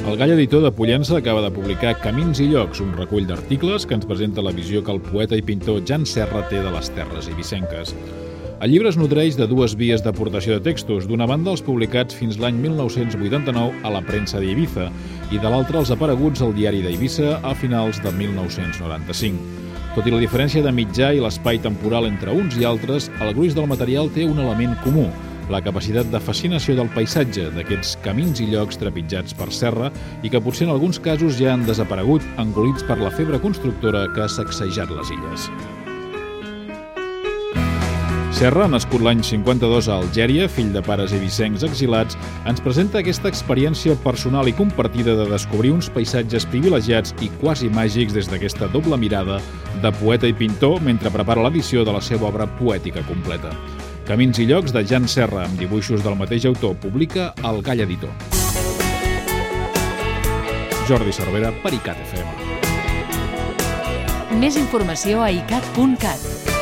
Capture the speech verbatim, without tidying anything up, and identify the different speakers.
Speaker 1: El Gall Editor de Pollença acaba de publicar Camins i llocs, un recull d'articles que ens presenta la visió que el poeta i pintor Jan Serra té de les terres eivissenques. El llibre es nodreix de dues vies d'aportació de textos, d'una banda els publicats fins l'any mil nou-cents vuitanta-nou a la premsa d'Eivissa i de l'altra els apareguts al diari d'Eivissa a finals de mil nou-cents noranta-cinc. Tot i la diferència de mitjà i l'espai temporal entre uns i altres, el gruix del material té un element comú, la capacitat de fascinació del paisatge, d'aquests camins i llocs trepitjats per Serra i que potser en alguns casos ja han desaparegut, engolits per la febre constructora que ha sacsejat les illes. Serra, nascut l'any cinquanta-dos a Algèria, fill de pares eivissencs exilats, ens presenta aquesta experiència personal i compartida de descobrir uns paisatges privilegiats i quasi màgics des d'aquesta doble mirada de poeta i pintor mentre prepara l'edició de la seva obra poètica completa. Camins i llocs de Jan Serra, amb dibuixos del mateix autor, publica el Gall Editor. Jordi Cervera per ICAT F M.
Speaker 2: Més informació a icat punt cat.